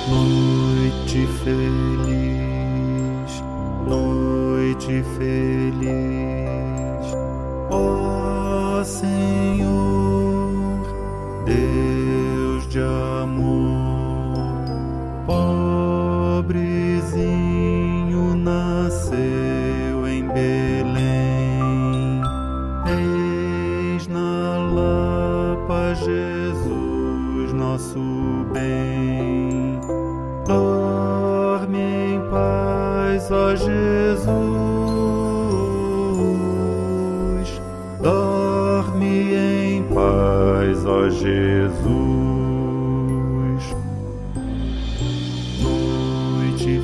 Noite feliz, noite feliz, ó Senhor, Deus de amor, pobrezinho nasceu em Belém, eis na Lapa Jesus nosso bem. Dorme em paz, ó Jesus, dorme em paz, ó Jesus. Noite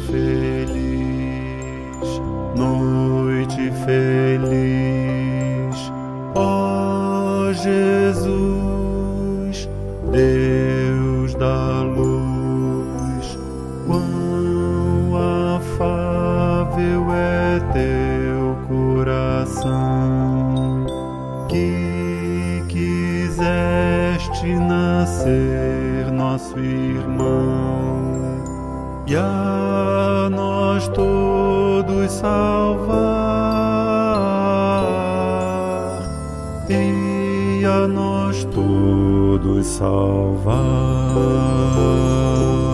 feliz, noite feliz, ó Jesus, Deus da luz. Quão afável é teu coração, que quiseste nascer nosso irmão, e a nós todos salvar, e a nós todos salvar.